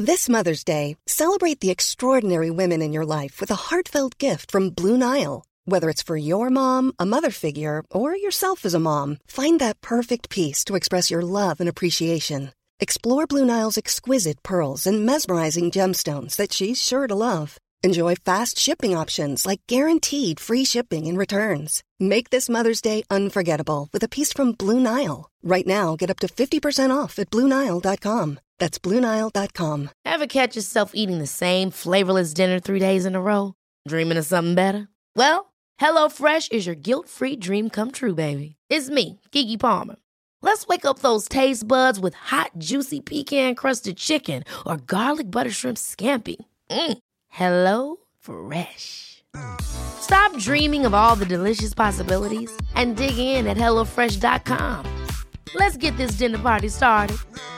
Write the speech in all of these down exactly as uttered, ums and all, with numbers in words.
This Mother's Day, celebrate the extraordinary women in your life with a heartfelt gift from Blue Nile. Whether it's for your mom, a mother figure, or yourself as a mom, find that perfect piece to express your love and appreciation. Explore Blue Nile's exquisite pearls and mesmerizing gemstones that she's sure to love. Enjoy fast shipping options like guaranteed free shipping and returns. Make this Mother's Day unforgettable with a piece from Blue Nile. Right now, get up to fifty percent off at Blue Nile dot com. That's Blue Nile dot com. Ever catch yourself eating the same flavorless dinner three days in a row? Dreaming of something better? Well, HelloFresh is your guilt-free dream come true, baby. It's me, Keke Palmer. Let's wake up those taste buds with hot, juicy pecan-crusted chicken or garlic butter shrimp scampi. Mm. Hello Fresh. Stop dreaming of all the delicious possibilities and dig in at hello fresh dot com. Let's get this dinner party started.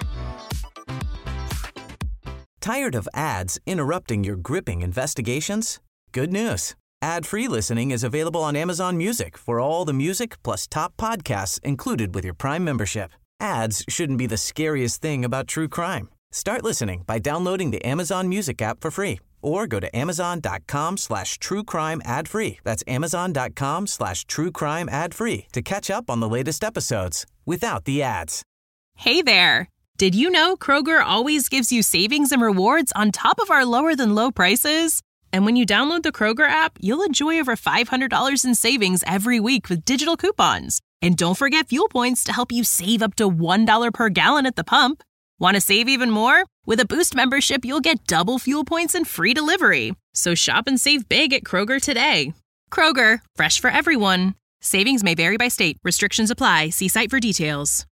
Tired of ads interrupting your gripping investigations? Good news. Ad-free listening is available on Amazon Music for all the music plus top podcasts included with your Prime membership. Ads shouldn't be the scariest thing about true crime. Start listening by downloading the Amazon Music app for free or go to amazon.com slash true crime ad free. That's amazon.com slash true crime ad free to catch up on the latest episodes without the ads. Hey there. Did you know Kroger always gives you savings and rewards on top of our lower than low prices? And when you download the Kroger app, you'll enjoy over five hundred dollars in savings every week with digital coupons. And don't forget fuel points to help you save up to one dollar per gallon at the pump. Want to save even more? With a Boost membership, you'll get double fuel points and free delivery. So shop and save big at Kroger today. Kroger, fresh for everyone. Savings may vary by state. Restrictions apply. See site for details.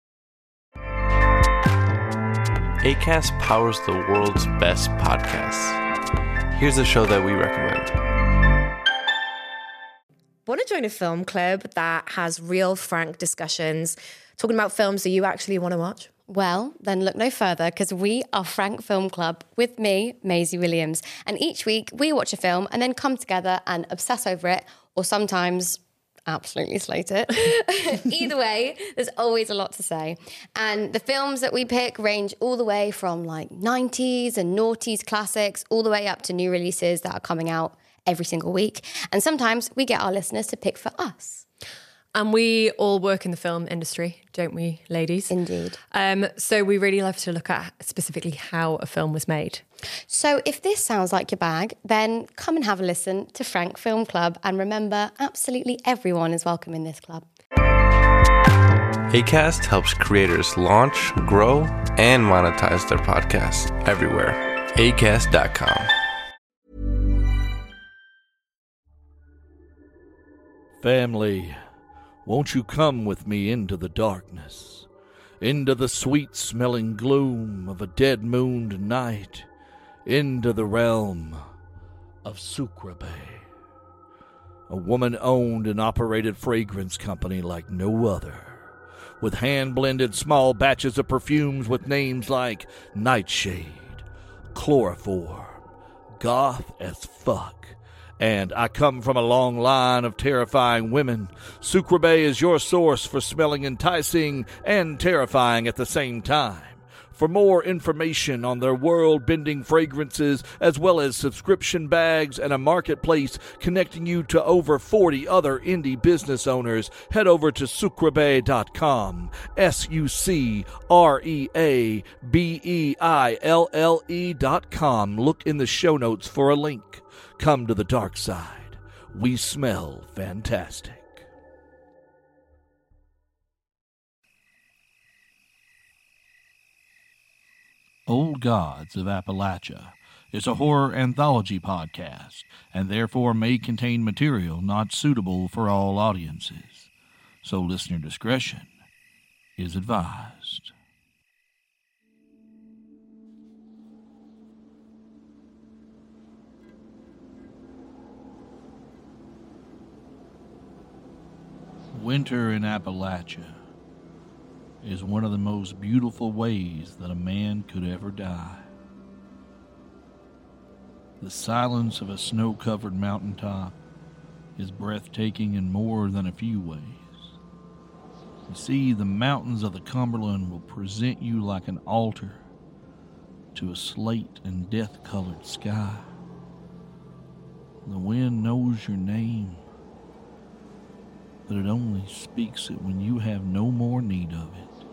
Acast powers the world's best podcasts. Here's a show that we recommend. Want to join a film club that has real, frank discussions, talking about films that you actually want to watch? Well, then look no further, because we are Frank Film Club with me, Maisie Williams. And each week we watch a film and then come together and obsess over it, or sometimes absolutely slate it. Either way, there's always a lot to say. And the films that we pick range all the way from like nineties and noughties classics, all the way up to new releases that are coming out every single week. And sometimes we get our listeners to pick for us. And we all work in the film industry, don't we, ladies? Indeed. Um, so we really love to look at specifically how a film was made. So if this sounds like your bag, then come and have a listen to Frank Film Club. And remember, absolutely everyone is welcome in this club. Acast helps creators launch, grow, and monetize their podcasts everywhere. acast dot com. Family, won't you come with me into the darkness, into the sweet-smelling gloom of a dead-mooned night, into the realm of Sucreabeille, a woman-owned and operated fragrance company like no other, with hand-blended small batches of perfumes with names like Nightshade, Chloroform, Goth as Fuck, and I come from a long line of terrifying women. Sucreabeille is your source for smelling enticing and terrifying at the same time. For more information on their world-bending fragrances, as well as subscription bags and a marketplace connecting you to over forty other indie business owners, head over to sucreabeille dot com. S U C R E A B E I L L E dot com. Look in the show notes for a link. Come to the dark side. We smell fantastic. Old Gods of Appalachia is a horror anthology podcast and therefore may contain material not suitable for all audiences. So listener discretion is advised. Winter in Appalachia is one of the most beautiful ways that a man could ever die. The silence of a snow-covered mountaintop is breathtaking in more than a few ways. You see, the mountains of the Cumberland will present you like an altar, to a slate and death-colored sky. The wind knows your name, but it only speaks it when you have no more need of it.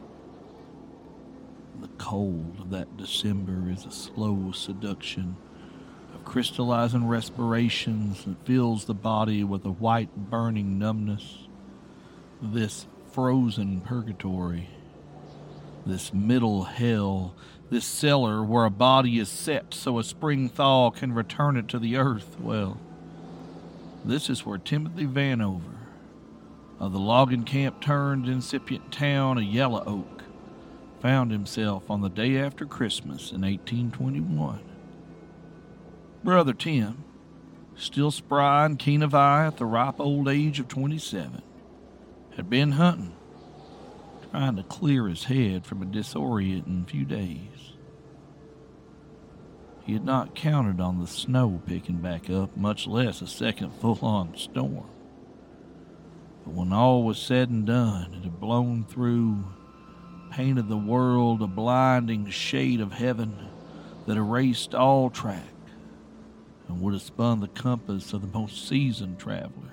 The cold of that December is a slow seduction of crystallizing respirations that fills the body with a white burning numbness. This frozen purgatory, this middle hell, this cellar where a body is set so a spring thaw can return it to the earth, well, this is where Timothy Vanover, of the logging camp turned incipient town of Yellow Oak, found himself on the day after Christmas in eighteen twenty-one. Brother Tim, still spry and keen of eye at the ripe old age of twenty-seven, had been hunting, trying to clear his head from a disorienting few days. He had not counted on the snow picking back up, much less a second full-on storm. But when all was said and done, it had blown through, painted the world a blinding shade of heaven that erased all track and would have spun the compass of the most seasoned traveler.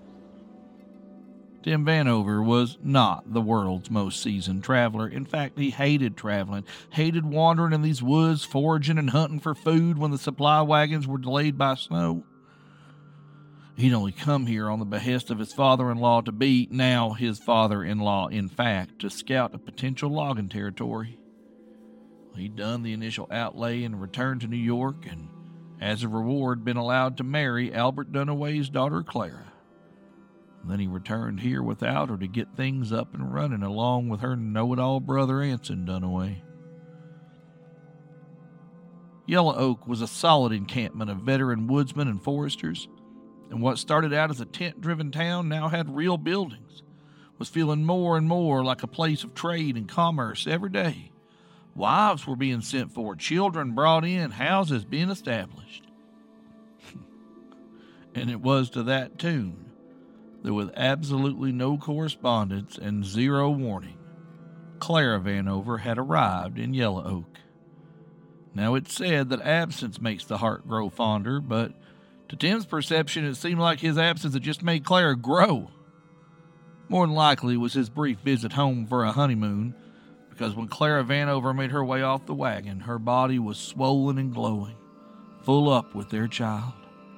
Tim Vanover was not the world's most seasoned traveler. In fact, he hated traveling, hated wandering in these woods, foraging and hunting for food when the supply wagons were delayed by snow. He'd only come here on the behest of his father-in-law-to-be, now his father-in-law, in fact, to scout a potential logging territory. He'd done the initial outlay and returned to New York, and as a reward been allowed to marry Albert Dunaway's daughter Clara. Then he returned here without her to get things up and running along with her know-it-all brother Anson Dunaway. Yellow Oak was a solid encampment of veteran woodsmen and foresters, and what started out as a tent-driven town now had real buildings, was feeling more and more like a place of trade and commerce every day. Wives were being sent for, children brought in, houses being established. And it was to that tune that with absolutely no correspondence and zero warning, Clara Vanover had arrived in Yellow Oak. Now it's said that absence makes the heart grow fonder, but to Tim's perception it seemed like his absence had just made Clara grow. More than likely it was his brief visit home for a honeymoon, because when Clara Vanover made her way off the wagon, her body was swollen and glowing, full up with their child.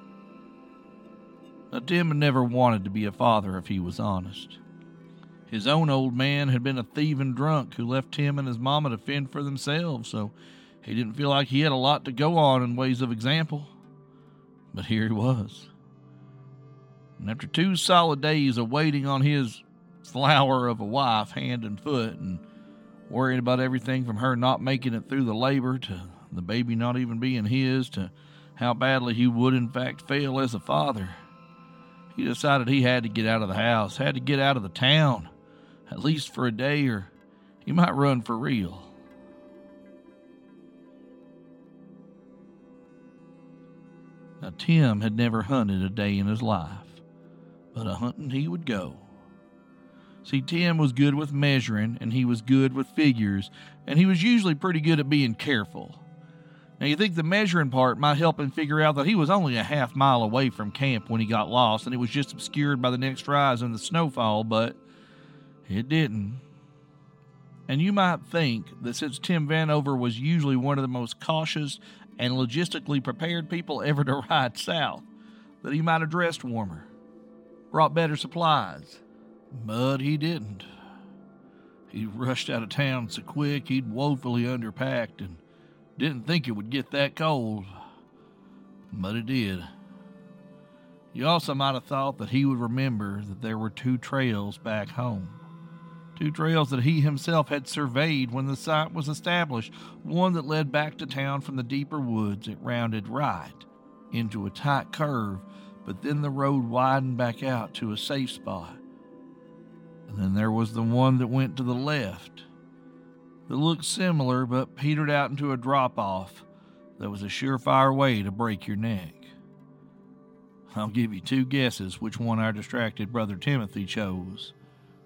Now, Tim had never wanted to be a father if he was honest. His own old man had been a thieving drunk who left him and his mama to fend for themselves, so he didn't feel like he had a lot to go on in ways of example. But here he was. And after two solid days of waiting on his flower of a wife hand and foot and worrying about everything from her not making it through the labor to the baby not even being his to how badly he would in fact fail as a father, he decided he had to get out of the house, had to get out of the town, at least for a day, or he might run for real. Now, Tim had never hunted a day in his life, but a hunting he would go. See, Tim was good with measuring, and he was good with figures, and he was usually pretty good at being careful. Now, you think the measuring part might help him figure out that he was only a half mile away from camp when he got lost, and it was just obscured by the next rise in the snowfall, but it didn't. And you might think that since Tim Vanover was usually one of the most cautious and logistically prepared people ever to ride south, that he might have dressed warmer, brought better supplies, but he didn't. He rushed out of town so quick he'd woefully underpacked and didn't think it would get that cold, but it did. You also might have thought that he would remember that there were two trails back home. Two trails that he himself had surveyed when the site was established. One that led back to town from the deeper woods. It rounded right into a tight curve, but then the road widened back out to a safe spot. And then there was the one that went to the left, that looked similar but petered out into a drop-off that was a surefire way to break your neck. I'll give you two guesses which one our distracted brother Timothy chose.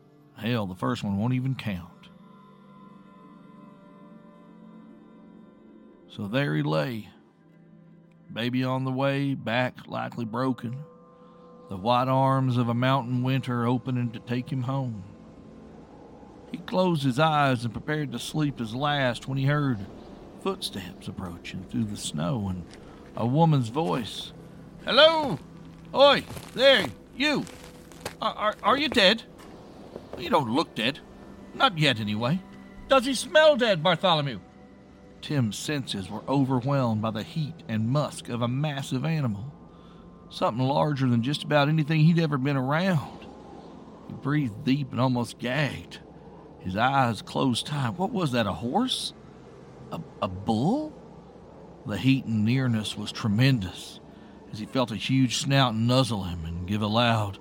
Hell, the first one won't even count. So there he lay, baby on the way, back likely broken, the white arms of a mountain winter opening to take him home. He closed his eyes and prepared to sleep his last when he heard footsteps approaching through the snow and a woman's voice. "Hello! Oi, there, you! Are, are, are you dead? You don't look dead. Not yet, anyway. Does he smell dead, Bartholomew?" Tim's senses were overwhelmed by the heat and musk of a massive animal, something larger than just about anything he'd ever been around. He breathed deep and almost gagged. His eyes closed tight. What was that, a horse? A, a bull? The heat and nearness was tremendous as he felt a huge snout nuzzle him and give a loud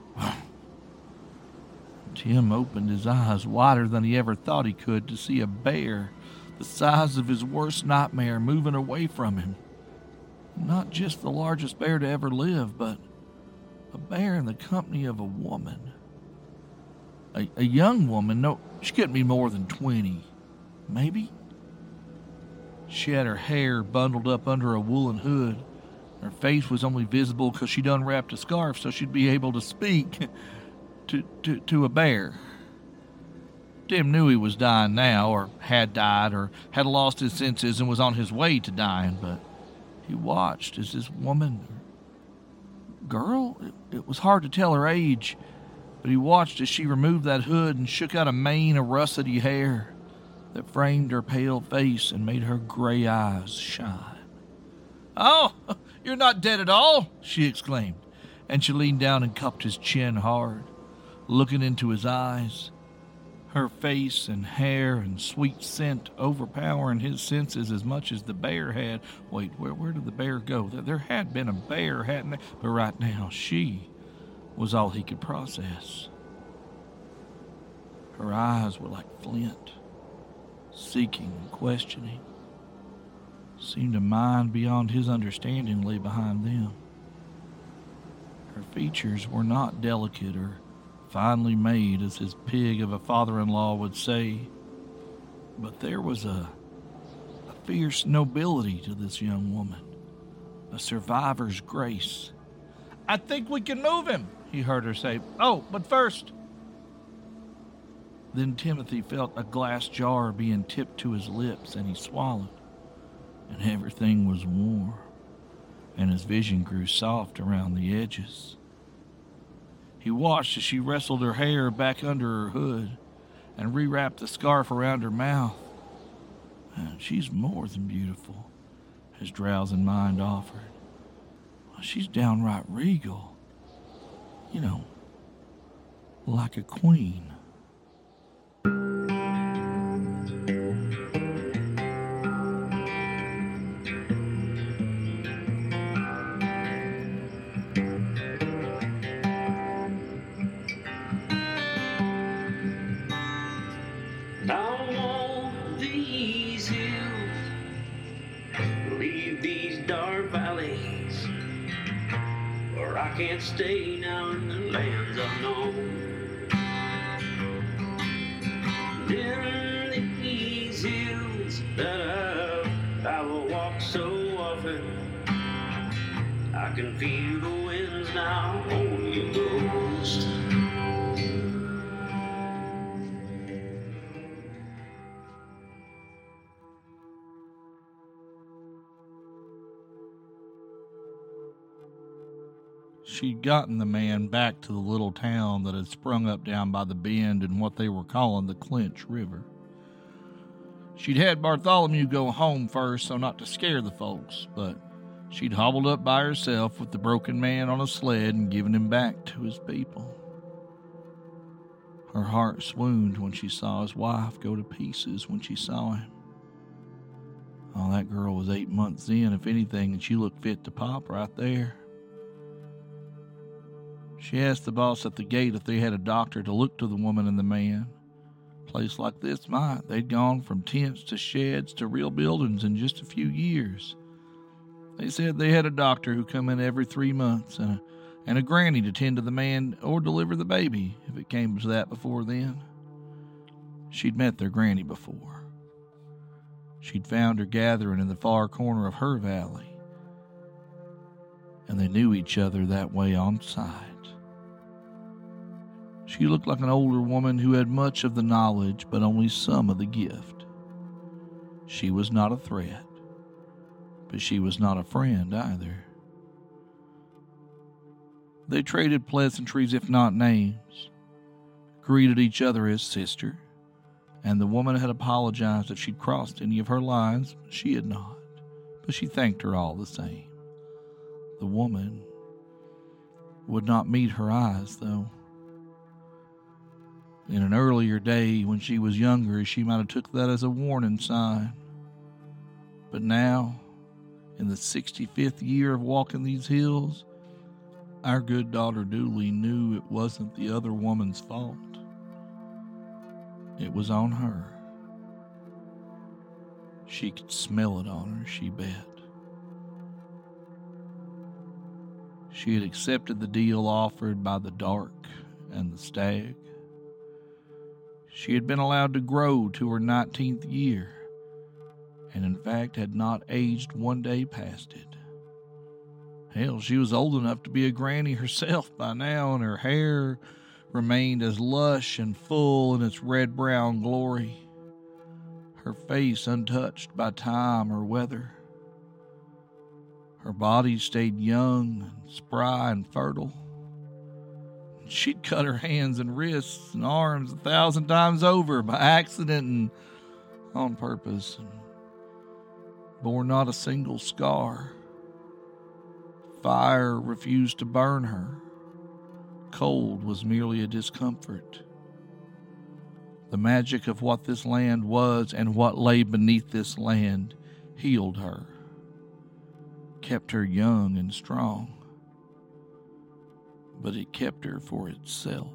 Tim opened his eyes wider than he ever thought he could to see a bear the size of his worst nightmare moving away from him. Not just the largest bear to ever live, but a bear in the company of a woman. A, a young woman. No, she couldn't be more than twenty. Maybe? She had her hair bundled up under a woolen hood. Her face was only visible because she'd unwrapped a scarf so she'd be able to speak to, to, to a bear. Tim knew he was dying now, or had died, or had lost his senses and was on his way to dying, but he watched as this woman, girl, it, it was hard to tell her age, but he watched as she removed that hood and shook out a mane of russety hair that framed her pale face and made her gray eyes shine. "Oh, you're not dead at all," she exclaimed, and she leaned down and cupped his chin hard, looking into his eyes. Her face and hair and sweet scent overpowering his senses as much as the bear had. Wait, where where did the bear go? There, there had been a bear, hadn't there? But right now, she was all he could process. Her eyes were like flint, seeking and questioning. Seemed a mind beyond his understanding lay behind them. Her features were not delicate or finely made, as his pig of a father-in-law would say, but there was a, a fierce nobility to this young woman, a survivor's grace. "I think we can move him," he heard her say. "Oh, but first..." Then Timothy felt a glass jar being tipped to his lips, and he swallowed, and everything was warm, and his vision grew soft around the edges. He watched as she wrestled her hair back under her hood and rewrapped the scarf around her mouth. And she's more than beautiful, his drowsing mind offered. She's downright regal. You know, like a queen. I can't stay now in the lands unknown. In these hills that I've, I will walk so often, I can feel the winds now, Holy Ghost. She'd gotten the man back to the little town that had sprung up down by the bend in what they were calling the Clinch River. She'd had Bartholomew go home first so not to scare the folks, but she'd hobbled up by herself with the broken man on a sled and given him back to his people. Her heart swooned when she saw his wife go to pieces when she saw him. Oh, that girl was eight months in, if anything, and she looked fit to pop right there. She asked the boss at the gate if they had a doctor to look to the woman and the man. A place like this might. They'd gone from tents to sheds to real buildings in just a few years. They said they had a doctor who come in every three months and a, and a granny to tend to the man or deliver the baby if it came to that before then. She'd met their granny before. She'd found her gathering in the far corner of her valley, and they knew each other that way on sight. She looked like an older woman who had much of the knowledge, but only some of the gift. She was not a threat, but she was not a friend either. They traded pleasantries, if not names, greeted each other as sister, and the woman had apologized if she'd crossed any of her lines. She had not, but she thanked her all the same. The woman would not meet her eyes, though. In an earlier day, when she was younger, she might have took that as a warning sign. But now, in the sixty-fifth year of walking these hills, our good daughter Dooley knew it wasn't the other woman's fault. It was on her. She could smell it on her, she bet. She had accepted the deal offered by the Dark and the Stag. She had been allowed to grow to her nineteenth year, and in fact had not aged one day past it. Hell, she was old enough to be a granny herself by now, and her hair remained as lush and full in its red-brown glory, her face untouched by time or weather. Her body stayed young and spry and fertile. She'd cut her hands and wrists and arms a thousand times over by accident and on purpose, and bore not a single scar. Fire refused to burn her. Cold was merely a discomfort. The magic of what this land was and what lay beneath this land healed her, kept her young and strong. But it kept her for itself.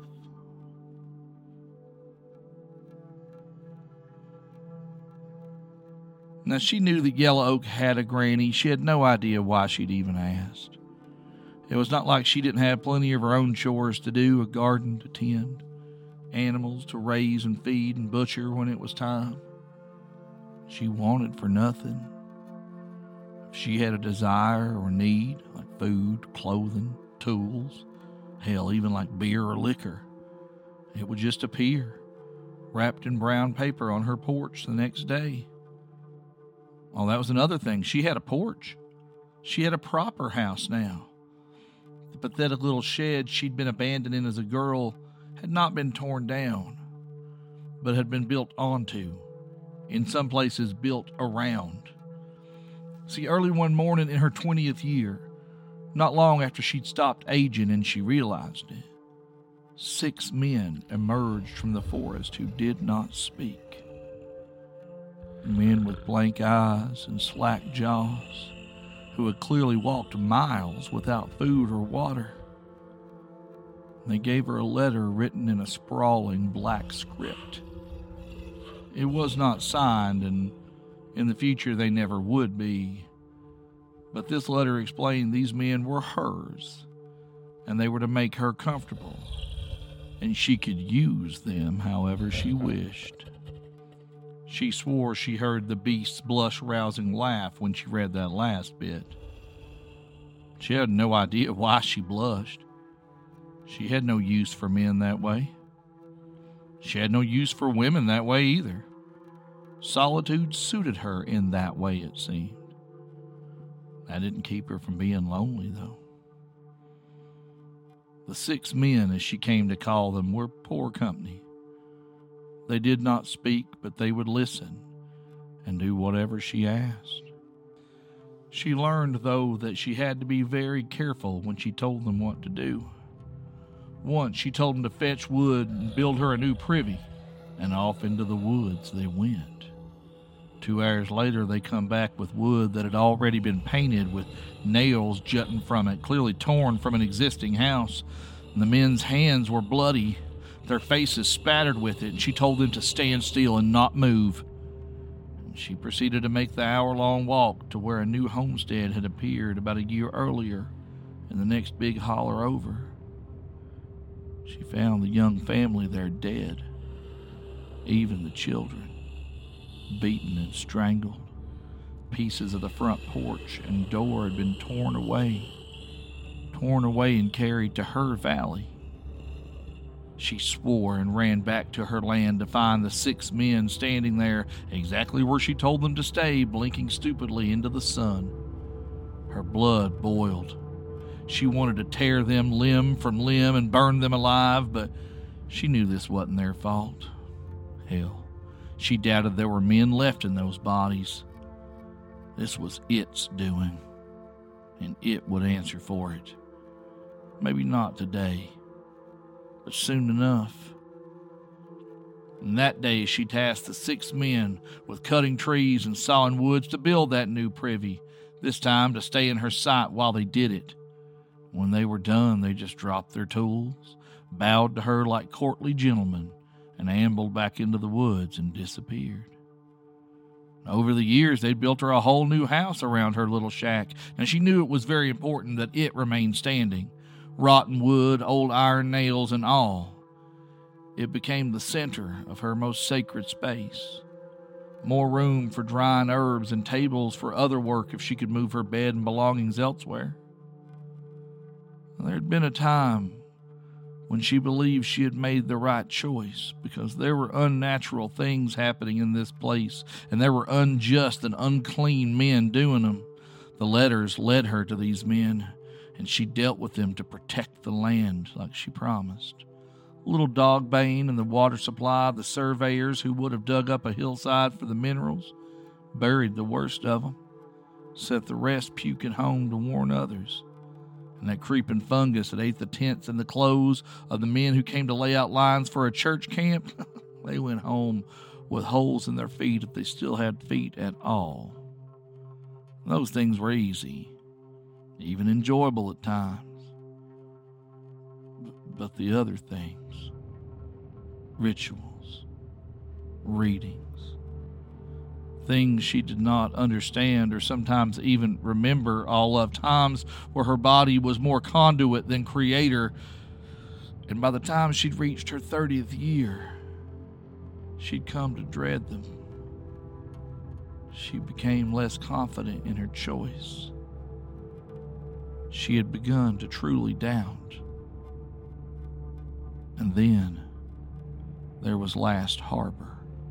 Now, she knew that Yellow Oak had a granny. She had no idea why she'd even asked. It was not like she didn't have plenty of her own chores to do, a garden to tend, animals to raise and feed and butcher when it was time. She wanted for nothing. If she had a desire or need, like food, clothing, tools, hell, even like beer or liquor, it would just appear, wrapped in brown paper on her porch the next day. Well, that was another thing. She had a porch. She had a proper house now. The pathetic little shed she'd been abandoned in as a girl had not been torn down, but had been built onto, in some places built around. See, early one morning in her twentieth year, not long after she'd stopped aging and she realized it, six men emerged from the forest who did not speak. Men with blank eyes and slack jaws, who had clearly walked miles without food or water. They gave her a letter written in a sprawling black script. It was not signed, and in the future they never would be. But this letter explained these men were hers, and they were to make her comfortable, and she could use them however she wished. She swore she heard the beast's blush-rousing laugh when she read that last bit. She had no idea why she blushed. She had no use for men that way. She had no use for women that way either. Solitude suited her in that way, it seemed. That didn't keep her from being lonely, though. The six men, as she came to call them, were poor company. They did not speak, but they would listen and do whatever she asked. She learned, though, that she had to be very careful when she told them what to do. Once she told them to fetch wood and build her a new privy, and off into the woods they went. Two hours later, they come back with wood that had already been painted with nails jutting from it, clearly torn from an existing house. And the men's hands were bloody, their faces spattered with it, and she told them to stand still and not move. And she proceeded to make the hour-long walk to where a new homestead had appeared about a year earlier in the next big holler over. She found the young family there dead, even the children. beaten and strangled. Pieces of the front porch and door had been torn away, torn away and carried to her valley. She swore and ran back to her land to find the six men standing there exactly where she told them to stay, blinking stupidly into the sun. Her blood boiled. She wanted to tear them limb from limb and burn them alive, but she knew this wasn't their fault. Hell, she doubted there were men left in those bodies. This was It's doing, and It would answer for it. Maybe not today, but soon enough. And that day she tasked the six men with cutting trees and sawing woods to build that new privy, this time to stay in her sight while they did it. When they were done, they just dropped their tools, bowed to her like courtly gentlemen, and ambled back into the woods and disappeared. Over the years, they'd built her a whole new house around her little shack, and she knew it was very important that it remain standing. Rotten wood, old iron nails, and all. It became the center of her most sacred space. More room for drying herbs and tables for other work if she could move her bed and belongings elsewhere. There had been a time when she believed she had made the right choice, because there were unnatural things happening in this place, and there were unjust and unclean men doing them. The letters led her to these men, and she dealt with them to protect the land like she promised. Little Dogbane and the water supply, the surveyors who would have dug up a hillside for the minerals, buried the worst of them, set the rest puking home to warn others. And that creeping fungus that ate the tents and the clothes of the men who came to lay out lines for a church camp, they went home with holes in their feet if they still had feet at all. Those things were easy, even enjoyable at times. But the other things, rituals, readings, things she did not understand or sometimes even remember all of, times where her body was more conduit than creator, and by the time she'd reached her thirtieth year, she'd come to dread them. She became less confident in her choice. She had begun to truly doubt. And then there was Last Harbor.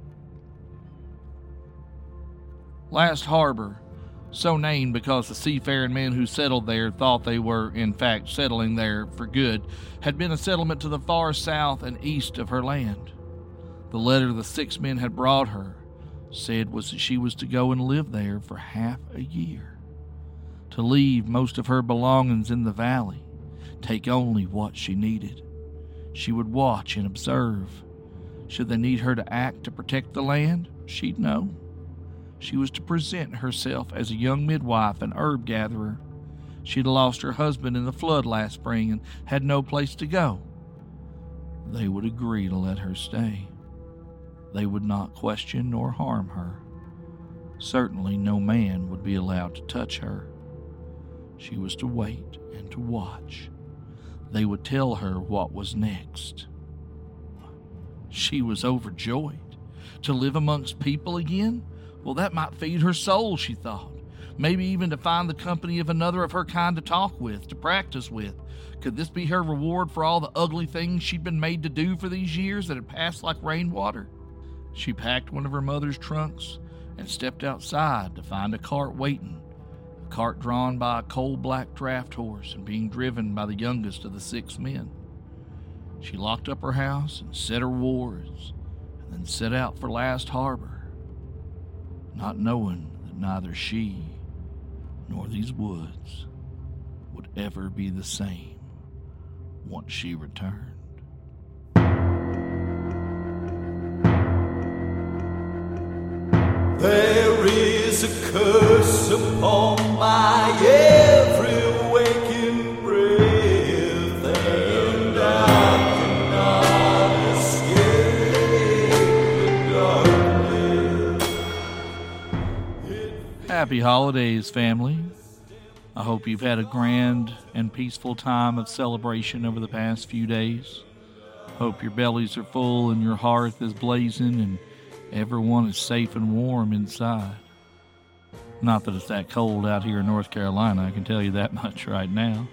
Last Harbor, so named because the seafaring men who settled there thought they were, in fact, settling there for good, had been a settlement to the far south and east of her land. The letter the six men had brought her said was that she was to go and live there for half a year, to leave most of her belongings in the valley, take only what she needed. She would watch and observe. Should they need her to act to protect the land, she'd know. She was to present herself as a young midwife and herb gatherer. She'd lost her husband in the flood last spring and had no place to go. They would agree to let her stay. They would not question nor harm her. Certainly no man would be allowed to touch her. She was to wait and to watch. They would tell her what was next. She was overjoyed. To live amongst people again? Well, that might feed her soul, she thought. Maybe even to find the company of another of her kind to talk with, to practice with. Could this be her reward for all the ugly things she'd been made to do for these years that had passed like rainwater? She packed one of her mother's trunks and stepped outside to find a cart waiting, a cart drawn by a coal-black draft horse and being driven by the youngest of the six men. She locked up her house and said her wards, and then set out for Last Harbor, not knowing that neither she nor these woods would ever be the same once she returned. There is a curse upon my every waking breath, and I cannot escape the darkness. Happy holidays, family. I hope you've had a grand and peaceful time of celebration over the past few days. Hope your bellies are full and your hearth is blazing and everyone is safe and warm inside. Not that it's that cold out here in North Carolina, I can tell you that much right now.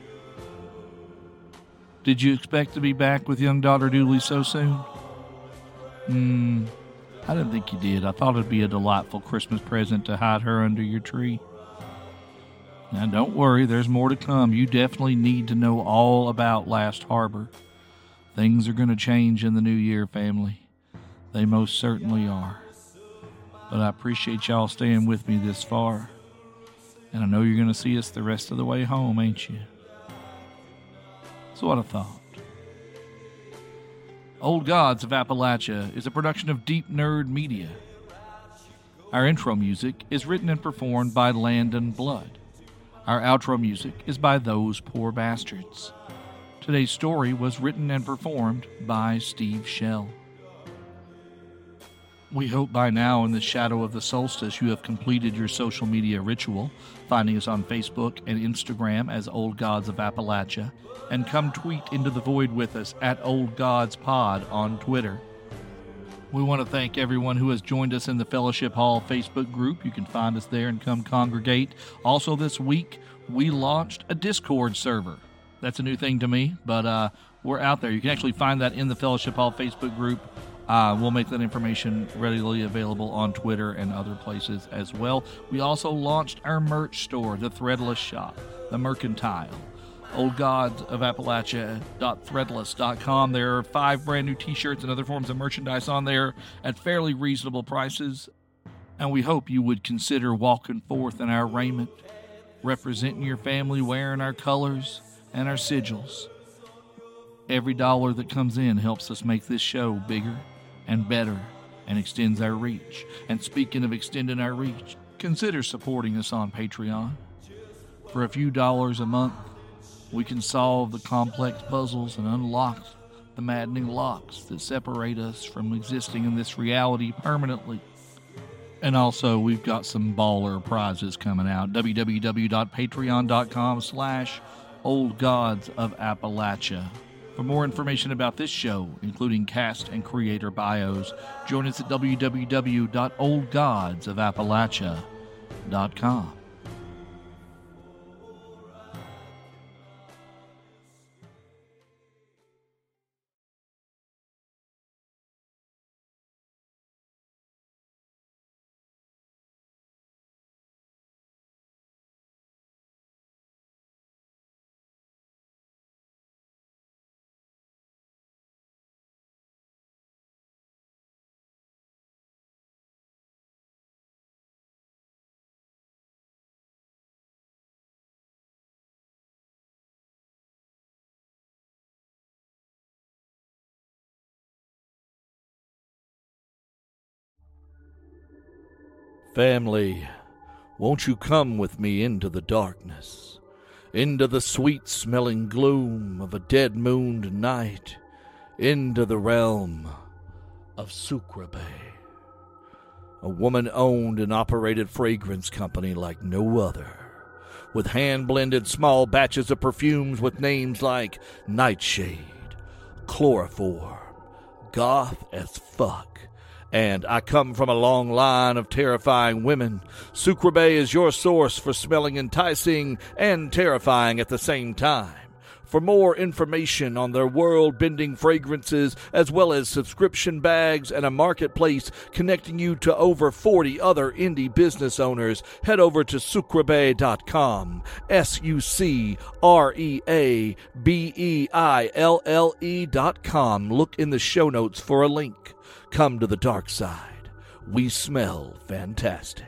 Did you expect to be back with young daughter Dooley so soon? Hmm, I didn't think you did. I thought it'd be a delightful Christmas present to hide her under your tree. Now don't worry, there's more to come. You definitely need to know all about Last Harbor. Things are going to change in the new year, family. They most certainly are. But I appreciate y'all staying with me this far. And I know you're going to see us the rest of the way home, ain't you? So what a thought. Old Gods of Appalachia is a production of Deep Nerd Media. Our intro music is written and performed by Landon Blood. Our outro music is by Those Poor Bastards. Today's story was written and performed by Steve Shell. We hope by now, in the shadow of the solstice, you have completed your social media ritual, finding us on Facebook and Instagram as Old Gods of Appalachia, and come tweet into the void with us at Old Gods Pod on Twitter. We want to thank everyone who has joined us in the Fellowship Hall Facebook group. You can find us there and come congregate. Also this week, we launched a Discord server. That's a new thing to me, but uh, we're out there. You can actually find that in the Fellowship Hall Facebook group. Uh, we'll make that information readily available on Twitter and other places as well. We also launched our merch store, the Threadless Shop, the Mercantile, old gods of appalachia dot threadless dot com. There are five brand new t-shirts and other forms of merchandise on there at fairly reasonable prices. And we hope you would consider walking forth in our raiment, representing your family, wearing our colors and our sigils. Every dollar that comes in helps us make this show bigger and better and extends our reach. And speaking of extending our reach, consider supporting us on Patreon. For a few dollars a month, we can solve the complex puzzles and unlock the maddening locks that separate us from existing in this reality permanently. And also, we've got some baller prizes coming out. w w w dot patreon dot com slash old gods of appalachia. For more information about this show, including cast and creator bios, join us at w w w dot old gods of appalachia dot com. Family, won't you come with me into the darkness, into the sweet-smelling gloom of a dead-mooned night, into the realm of Sucreabeille, a woman-owned and operated fragrance company like no other, with hand-blended small batches of perfumes with names like Nightshade, Chloroform, Goth as Fuck, and I come from a long line of terrifying women. Sucreabeille is your source for smelling enticing and terrifying at the same time. For more information on their world-bending fragrances, as well as subscription bags and a marketplace connecting you to over forty other indie business owners, head over to sucreabeille dot com. S U C R E A B E I L L E dot com. Look in the show notes for a link. Come to the dark side. We smell fantastic.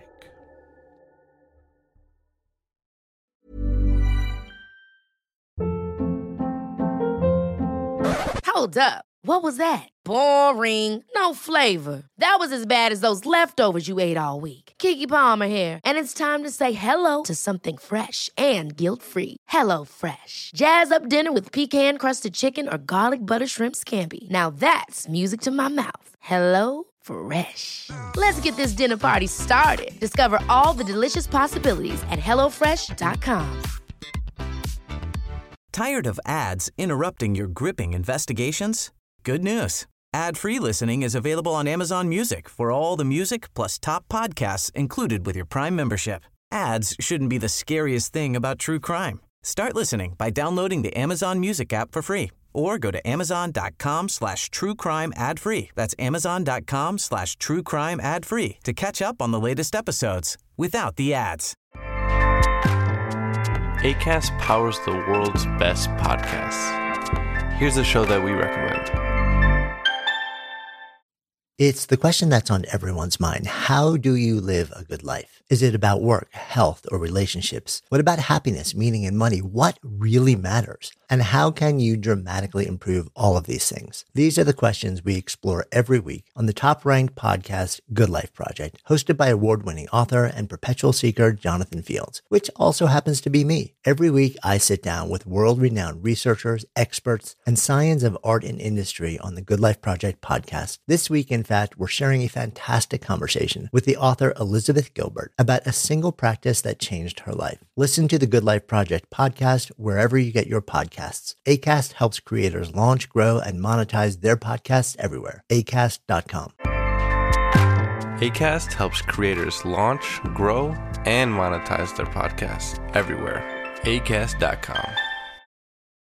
Hold up. What was that? Boring. No flavor. That was as bad as those leftovers you ate all week. Keke Palmer here, and it's time to say hello to something fresh and guilt-free. Hello Fresh. Jazz up dinner with pecan-crusted chicken or garlic butter shrimp scampi. Now that's music to my mouth. Hello Fresh. Let's get this dinner party started. Discover all the delicious possibilities at hello fresh dot com. Tired of ads interrupting your gripping investigations? Good news. Ad-free listening is available on Amazon Music for all the music plus top podcasts included with your Prime membership. Ads shouldn't be the scariest thing about true crime. Start listening by downloading the Amazon Music app for free or go to amazon.com slash true crime ad free. That's amazon.com slash true crime ad free to catch up on the latest episodes without the ads. Acast powers the world's best podcasts. Here's a show that we recommend. It's the question that's on everyone's mind. How do you live a good life? Is it about work, health, or relationships? What about happiness, meaning, and money? What really matters? And how can you dramatically improve all of these things? These are the questions we explore every week on the top-ranked podcast, Good Life Project, hosted by award-winning author and perpetual seeker Jonathan Fields, which also happens to be me. Every week, I sit down with world-renowned researchers, experts, and science of art and industry on the Good Life Project podcast. This week, in fact, we're sharing a fantastic conversation with the author Elizabeth Gilbert about a single practice that changed her life. Listen to the Good Life Project podcast wherever you get your podcasts. Acast helps creators launch, grow, and monetize their podcasts everywhere. acast dot com. Acast helps creators launch, grow, and monetize their podcasts everywhere. acast dot com.